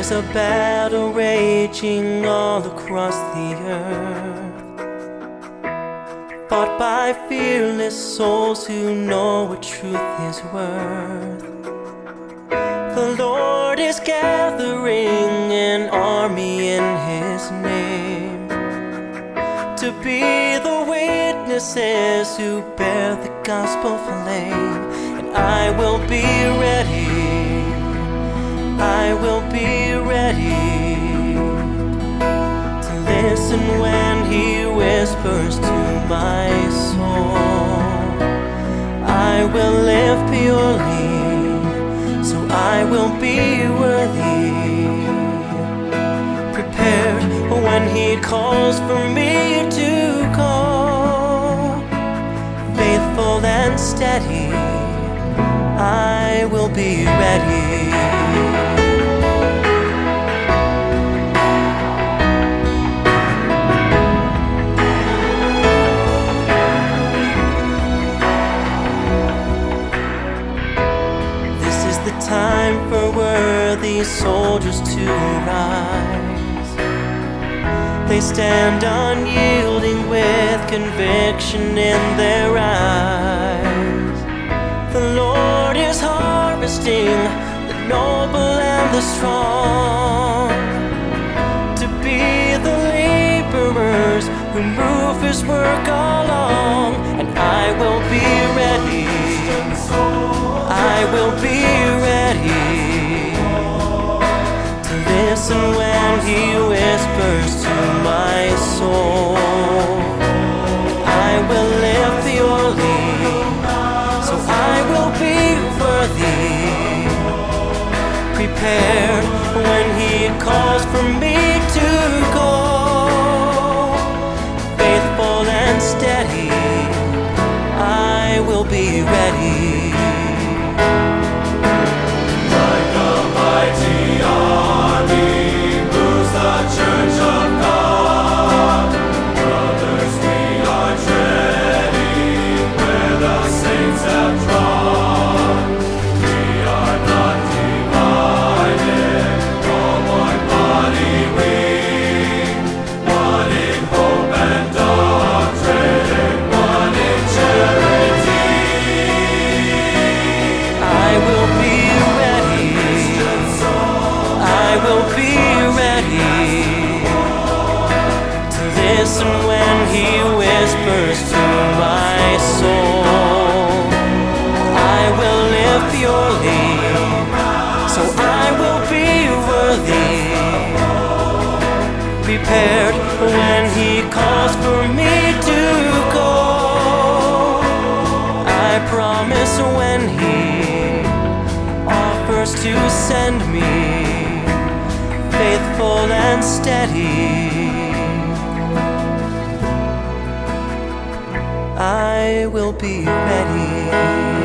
There's a battle raging all across the earth, fought by fearless souls who know what truth is worth. The Lord is gathering an army in His name, to be the witnesses who bear the gospel flame. And I will be ready, I will be ready to listen when He whispers to my soul. I will live purely, so I will be worthy, prepared when He calls for me to go. Faithful and steady, I will be ready. This is the time for worthy soldiers to rise. They stand unyielding with conviction in their eyes. The Lord is harvesting the noble and the strong, to be the laborers who move His work along. And I will be ready, I will be ready to listen when He whispers to my soul. I will live purely, so I will be worthy, prepared when He calls for me to go. Faithful and steady, I will be ready. Like a mighty army moves the church of God. Brothers, we are treading where the saints have trod. We are not divided, all one body we, one in hope and doctrine, one in charity. I will be ready, I will be ready to listen when He whispers to my soul. I will live purely, so I will be worthy, prepared when He calls for me to go. I promise when He offers to send me, faithful and steady, I will be ready.